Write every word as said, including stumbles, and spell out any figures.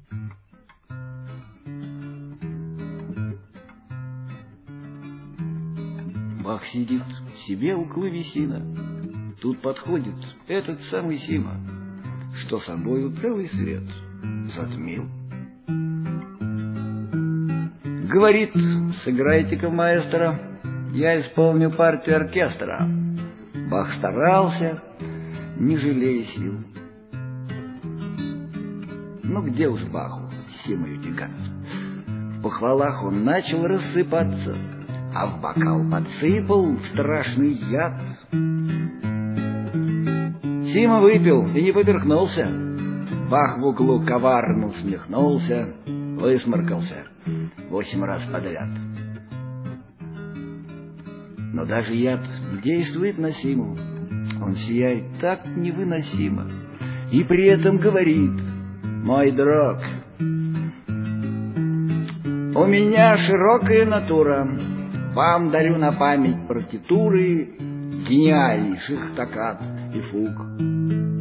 Бах сидит себе у клавесина. Тут подходит этот самый Сима, что собою целый свет затмил. Говорит: сыграйте-ка, маэстро, я исполню партию оркестра. Бах старался, не жалея сил. Ну где уж Баху с Симой утекаться? В похвалах он начал рассыпаться, а в бокал подсыпал страшный яд. Сима выпил и не поперхнулся. Бах в углу коварно усмехнулся, высморкался восемь раз подряд. Но даже яд не действует на Симу. Он сияет так невыносимо и при этом говорит: мой друг, у меня широкая натура, вам дарю на память партитуры гениальнейших токкат и фуг.